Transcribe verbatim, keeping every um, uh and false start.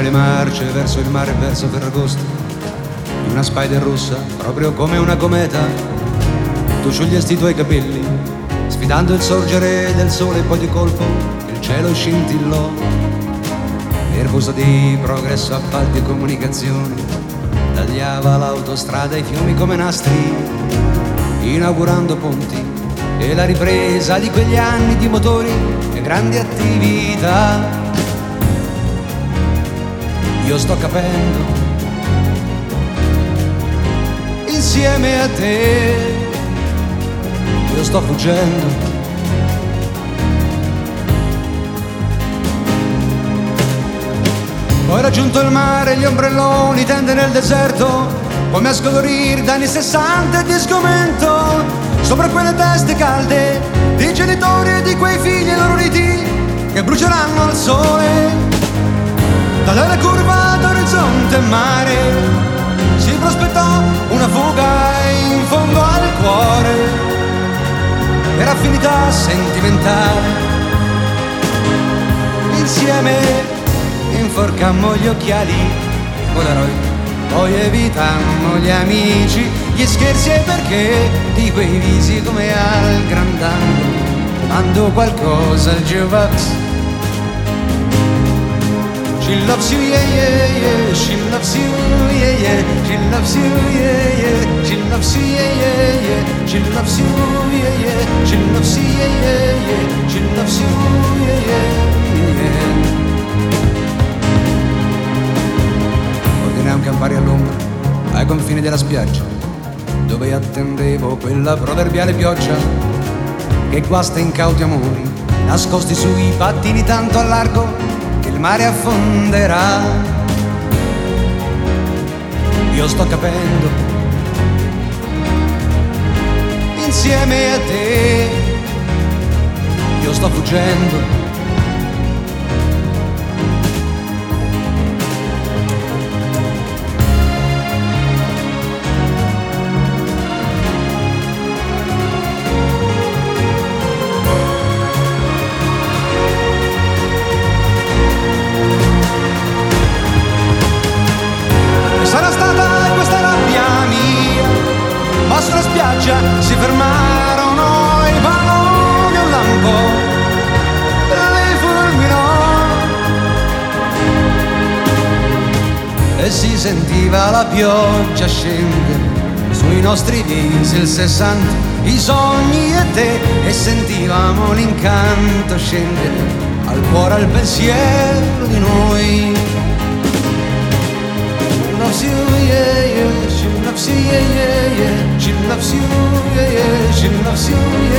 le marce verso il mare, verso Ferragosto, in una Spider rossa, proprio come una cometa. Tu sciogliesti i tuoi capelli, sfidando il sorgere del sole, e poi di colpo il cielo scintillò. Nervosa di progresso, appalti e comunicazioni, tagliava l'autostrada e i fiumi come nastri, inaugurando ponti e la ripresa di quegli anni di motori e grandi attività. Io sto capendo, insieme a te, io sto fuggendo. Ho raggiunto il mare, gli ombrelloni, tende nel deserto, come a scolorire da anni sessanta e di sgomento, sopra quelle teste calde di genitori e di quei figli e loro riti che bruceranno al sole. Dalla curva d'orizzonte e mare si prospettò una fuga in fondo al cuore per affinità sentimentale. Insieme inforcammo gli occhiali Polaroid, poi evitammo gli amici, gli scherzi e perché di quei visi come al grandangolo, mando qualcosa al Geovax. She loves you, yeah, yeah, yeah. She loves you, yeah, yeah. She loves you, yeah, yeah. She loves you, yeah, yeah, yeah. She loves you, yeah, yeah. She loves you, yeah, yeah, yeah. She loves you, yeah, yeah, yeah. Ordinai un campari all'ombra, ai confini della spiaggia, dove attendevo quella proverbiale pioggia che guasta incauti amori, nascosti sui pattini tanto a largo il mare affonderà. Io sto capendo, insieme a te, io sto fuggendo. Sulla spiaggia si fermarono i palloni, un lampo li fulminò e si sentiva la pioggia scendere sui nostri visi, il sessanta, i sogni e te, e sentivamo l'incanto scendere al cuore, al pensiero di noi. Loves you, yeah, yeah. She loves you, yeah, yeah, yeah. She loves you, yeah, yeah. She loves you,